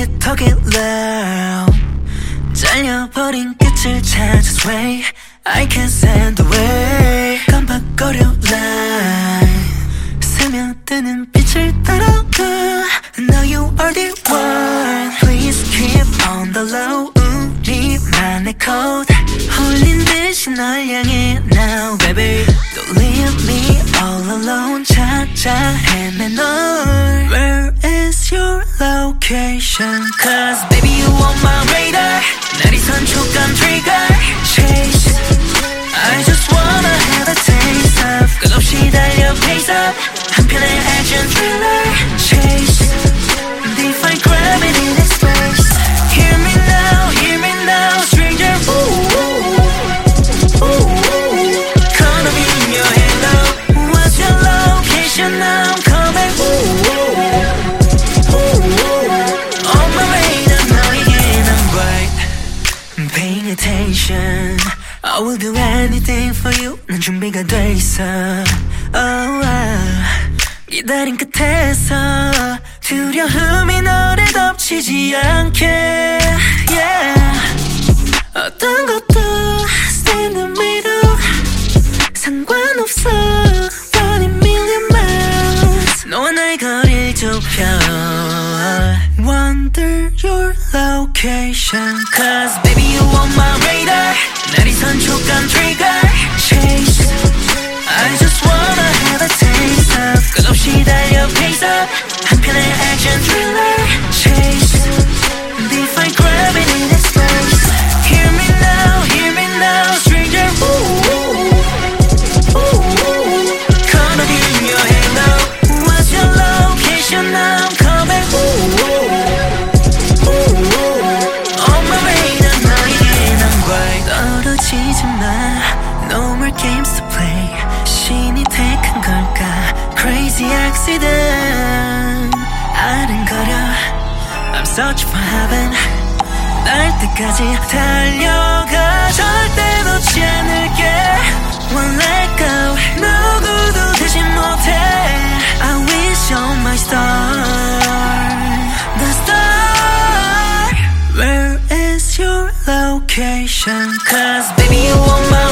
talk it loud. 잘려버린 끝을 찾아 sway. I can't stand away. 깜빡거려 line. 스며드는 빛을 따라가. Now you are the one. Please keep on the low. 우리만의 code. 홀린 듯이 널 향해 now baby. Don't leave me all alone. 찾아 헤매 널. Where is your location? Cause baby you on my radar. 내리선 촉감 trigger. Chase. I just wanna have a taste of. 끝없이 달려 pace up. 한편의 action thriller. Chase. Defy gravity in space. Hear me now, stranger. Ooh, ooh, ooh. Gonna be in your halo. What's your location now? I'm coming. Ooh, ooh, ooh. On my way to 너에게 난 right. Paying attention. I will do anything for you. 난 준비가 돼 있어. Oh, 기다린 끝에서 두려움이 너를 덮치지 않게. Yeah. 어떤 것도 stay in the middle. 상관없어. Running million miles. 너와 나의 거리를 좁혀. Wonder your location. Cause baby you on my radar. 내리선 촉감 trigger. Chase. I just wanna have a taste of. 끝없이 달려 pace up. 한편의 action thriller. Chase. Defy gravity in space. Hear me now, stranger. Ooh, ooh, ooh. Gonna be in your halo. What's your location now? I'm coming. Ooh, ooh, ooh. On my way to 너에게 난 right. 떨어지지 마. No more games to play. 신이 택한 걸까? Crazy accident. 아른거려. I'm searching for heaven. 날 때까지 달려가. 절대 놓지 않을게. Won't let go. 누구도 대신 못해. I wish on my star. The star. Where is your location? Cause baby you on my